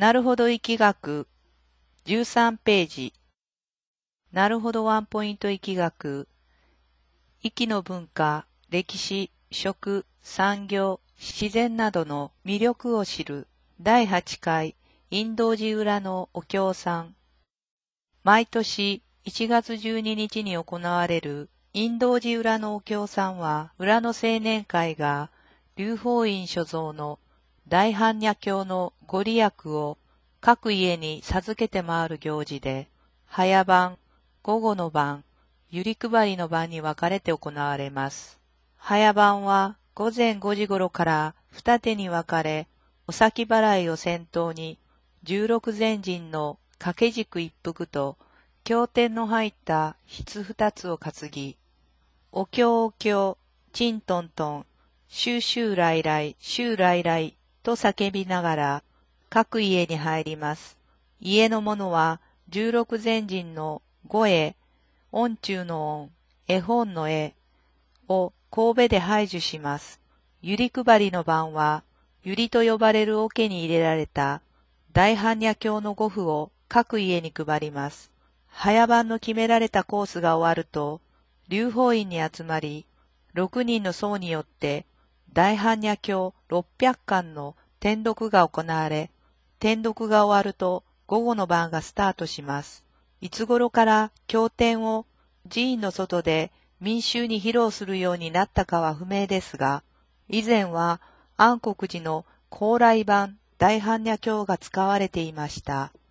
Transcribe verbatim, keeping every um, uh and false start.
なるほど易学じゅうさんページ。なるほどワンポイント易学。易の文化、歴史、食、産業、自然などの魅力を知るだいはちかい陰道寺裏のお経さん。毎年いちがつじゅうににちに行われる陰道寺裏のお経さんは、裏の青年会が龍法院所蔵の大般若経のご利益を各家に授けて回る行事で、早晩、午後の晩、ゆり配りの晩に分かれて行われます。早晩は午前ごじ頃から二手に分かれ、お先払いを先頭に、十六前陣の掛け軸一服と、経典の入った筆二つを担ぎ、お経お経、ちんとんとん、しゅうしゅう来来、しゅう来来と叫びながら、各家に入ります。家の者は、十六前陣の五絵、音中の音、絵本の絵を神戸で拝受します。ゆり配りの晩は、ゆりと呼ばれる桶に入れられた大般若経の五符を各家に配ります。早晩の決められたコースが終わると、龍法院に集まり、六人の僧によって大般若経六百巻の転読が行われ、転読が終わると午後の晩がスタートします。いつ頃から経典を寺院の外で民衆に披露するようになったかは不明ですが、以前は安国寺の高麗版大般若経が使われていました。